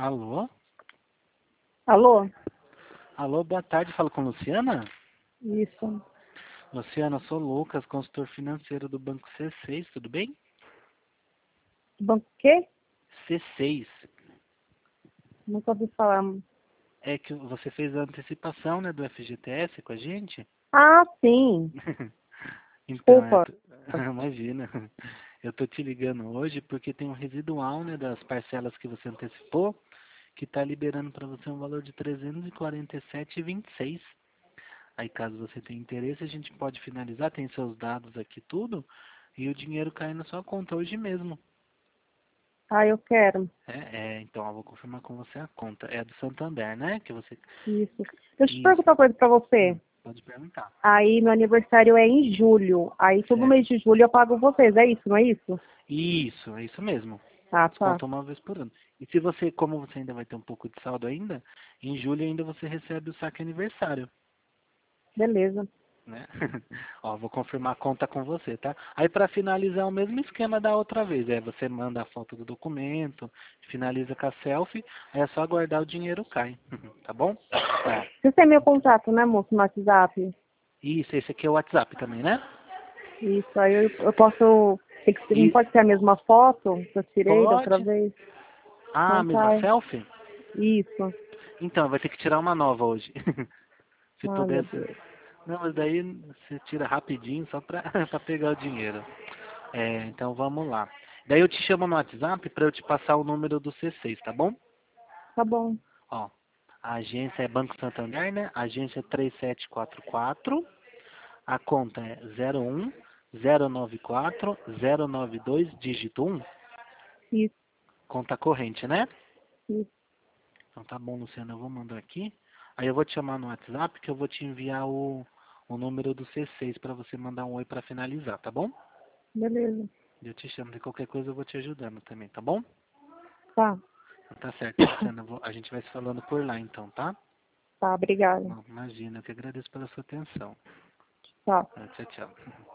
Alô? Alô? Alô, boa tarde, falo com Luciana? Isso. Luciana, eu sou Lucas, consultor financeiro do Banco C6, tudo bem? Banco quê? C6. Nunca ouvi falar. É que você fez a antecipação, né, do FGTS com a gente? Ah, sim. Então, Desculpa. imagina. Eu tô te ligando hoje porque tem um residual, né, das parcelas que você antecipou, que tá liberando para você um valor de 347,26. Aí, caso você tenha interesse, a gente pode finalizar, tem seus dados aqui tudo, e o dinheiro cai na sua conta hoje mesmo. Ah, eu quero. Então, eu vou confirmar com você a conta. É do Santander, né? Que você. Isso. Deixa eu te Isso. perguntar uma coisa pra você. Pode perguntar. Aí, meu aniversário é em julho. Aí, todo Certo. mês de julho eu pago vocês. É isso, não é isso? Isso, é isso mesmo. Ah, tá. Desconta uma vez por ano. E se você, como você ainda vai ter um pouco de saldo ainda, em julho ainda você recebe o saque aniversário, Beleza. né? Ó, vou confirmar a conta com você, tá? Aí para finalizar o mesmo esquema da outra vez, você manda a foto do documento, finaliza com a selfie, aí é só aguardar o dinheiro cai, tá bom? Tá. Você tem meu contato, né, moço, no WhatsApp? Isso, esse aqui é o WhatsApp também, né? Isso. Aí eu posso... Não E pode ser a mesma foto que eu tirei da outra pode. vez? Ah, a Não mesma tá. selfie? Isso. Então, vai ter que tirar uma nova hoje. Se Ah, meu pudesse. Deus. Não, mas daí você tira rapidinho só pra, pra pegar o dinheiro. Então vamos lá. Daí eu te chamo no WhatsApp pra eu te passar o número do C6, tá bom? Tá bom. Ó, a agência é Banco Santander, né? A agência é 3744. A conta é 01 094 092 dígito 1. Isso. Conta corrente, né? Isso. Então tá bom, Luciano, eu vou mandar aqui. Aí eu vou te chamar no WhatsApp que eu vou te enviar o número do C6 para você mandar um oi para finalizar, tá bom? Beleza. Eu te chamo de qualquer coisa, eu vou te ajudando também, tá bom? Tá. Então tá certo, Luciano. A gente vai se falando por lá então, tá? Tá, obrigada. Bom, imagina, eu que agradeço pela sua atenção. Tchau. Tchau, tchau.